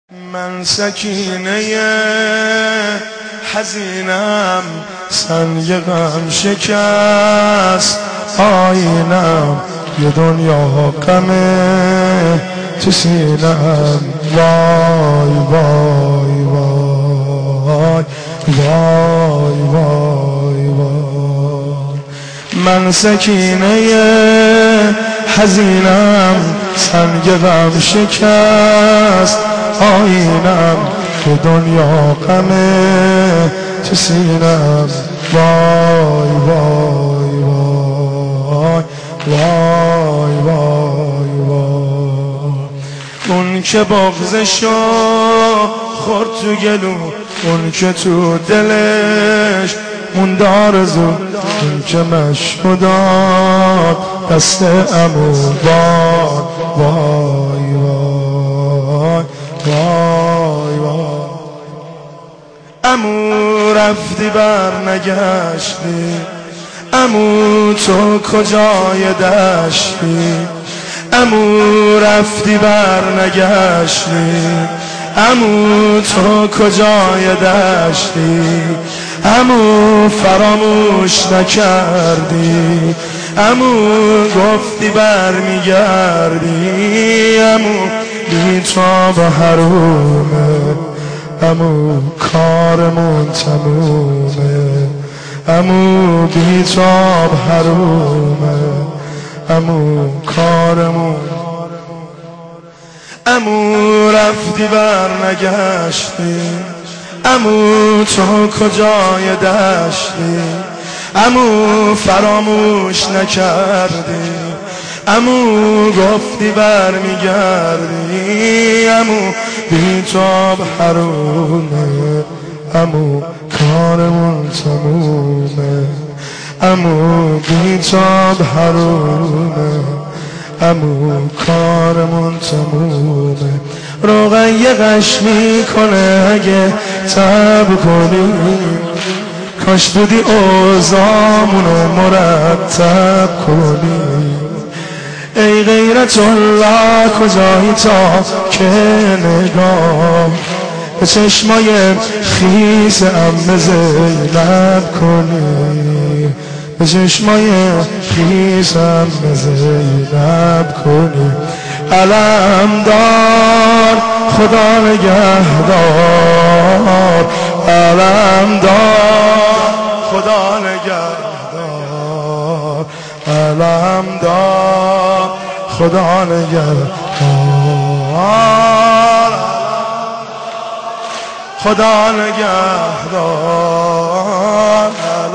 من سکینه حزینم، سنگ غم شکست آینم، یه دنیا غمه تو سینم. وای وای وای وای وای وای. من سکینه حزینم، سنگ غم شکست آینم، که دنیا غمه تو سینم. وای وای وای وای وای وای. اون که بغضشو خورد تو گلو، اون که تو دلش موند آرزو، اون که مشکو داد دست عمو. وای وای وای وای وای. عمو رفتی بر نگشتی، عمو تو کجای دشتی، عمو رفتی بر نگشتی، عمو تو کجای دشتی، عمو فراموش نکردی، عمو گفتی برمیگردی، عمو بی تو با حرومه، عمو کارمون تمومه، عمو بی تو با حرومه، عمو کارمون. عمو رفتی بر نگشتی، عمو تو کجای دشتی، عمو فراموش نکردی، عمو گفتی برمیگردی، عمو بی تو حرومه، عمو کارمون تمومه، عمو بی تو حرومه، عمو کارمون تمومه. روغن غش میکنه اگه تب کنی، کاش بودی اوضاعمونو مرتب کنی. ای غیرت الله کجایی تا که نگاه به چشمای خیس عمه زینب کنی، به چشمای خیس عمه زینب کنی. علمدار خدا نگهدار، علمدار خدا نگهدار، علمدار خدا نگهدار، خدا نگهدار،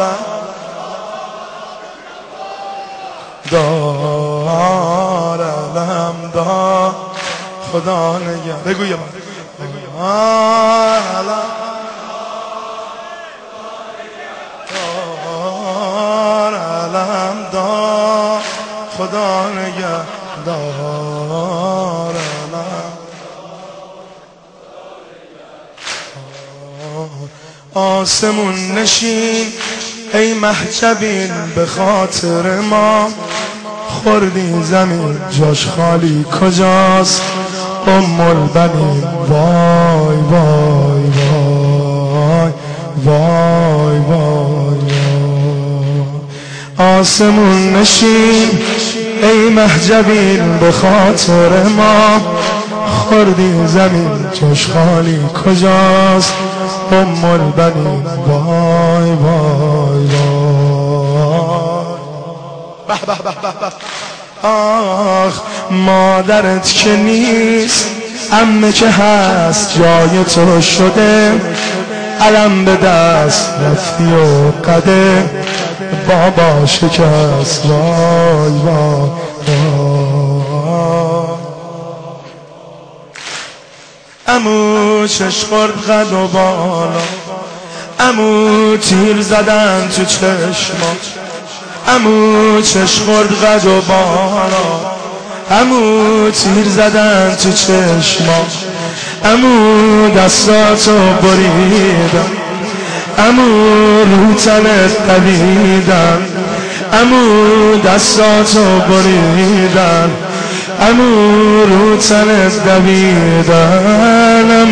علمدار، علمدار خدا نگهدار. بگو یه بار. علمدار خدا نگهدار، آسمون نشین ای محجبین به خاطر ما، خوردی زمین جاش خالی کجاست البنین. وای وای وای وای وای. آسمون نشین ای محجبین به خاطر ما، خوردی زمین جاش خالی کجاست البنین. وای وای وای. به به به به. آخ مادرت که نیست، عمه که هست جای تو شده، علم به دست رفتی و قده بابا شکست. وای وای وای. عمو چش خورد قد و بالا، عمو تیر زدن تو چشما، عمو چش خورد قد و بالا، عمو تیر زدن تو چشما، عمو دستاتو بریدن، عمو رو تنت دویدن، عمو دستاتو بریدن، عمو رو تنت دویدن،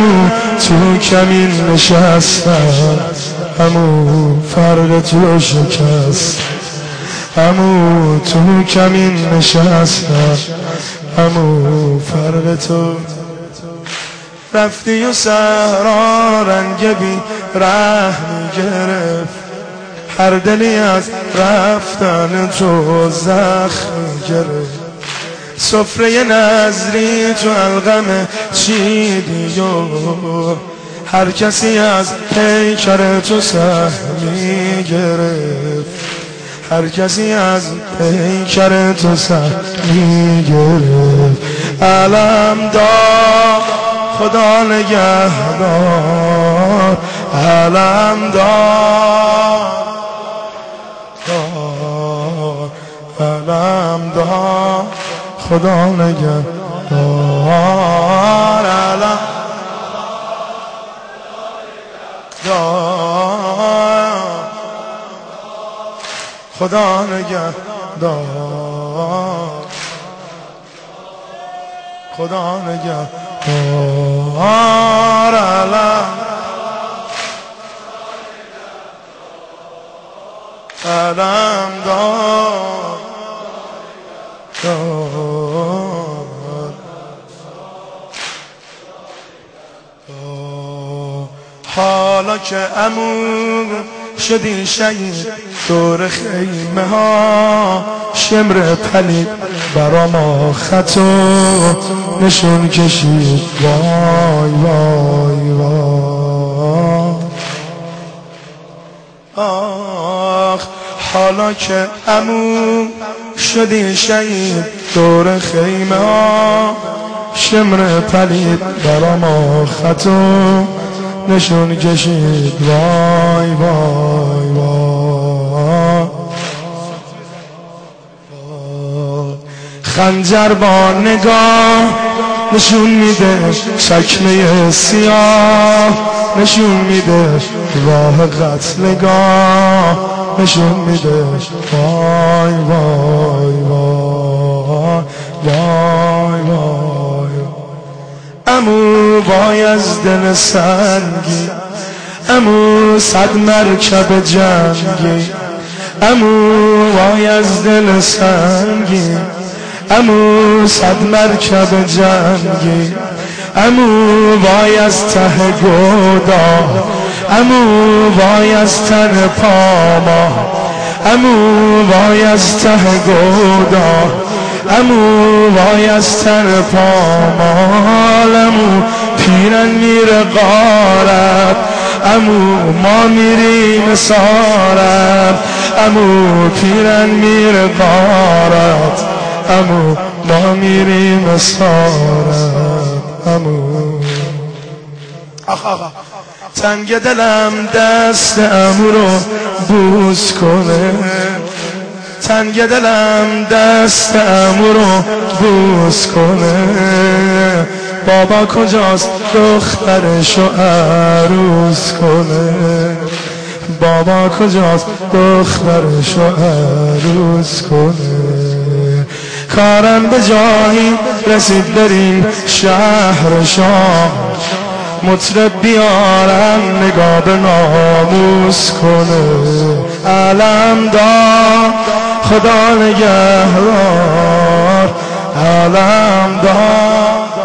کمین نشستم، عمو فرق تو شکست. عمو تو کمین نشستم، عمو فرق تو. رفتی و صحرا رنگ بی رحمی گرفت، هر دلی از رفتن تو زخم گرفت. سفره نظری تو القمه چیدی و هر کسی از پیکر تو سهمی گرفت، هر کسی از پیکر تو سهمی گرفت. علم دار خدا نگهدار، علم دار، علم دار خدا نگهدار، علم دار خدا نگهدار، خدا نگهدار، علم علم دار، حالا که عمو شدی شهید دور خیمه ها، شمر پلید برا ما خط و نشون کشید. وای وای وای آخ، حالا که عمو شدی شهید دور خیمه ها، شمر پلید برا ما خط و نشون کشید. وای وای وای خنجر با نگاه نشون میده چکمه سیاه، نشون میده راه قتلگاه، نشون میده. وای وای وای وای وای عمو وای از دل سنگی، عمو صد مرکب جنگی، عمو وای از دل سنگی، عمو صد مرکب جنگی، عمو وای از ته گودا، عمو وای از تن پاما، عمو وای از ته گودا، عمو وای از تن پامال، عمو پیرن میره غارت، عمو ما میریم سارت، عمو پیرن میره غارت، عمو ما میریم سارت. عمو آخا تنگ دلم دست عمو رو بوس کنه، تنگ دلم دست عمو رو بوس کنه. بابا کجاست دخترشو عروس کنه، بابا کجاست دخترشو عروس کنه. کارم به جایی رسید بریم شهر شاه، مطرب بیارم نگاه به ناموس کنه. علم دار خدا نگهدار، علم دار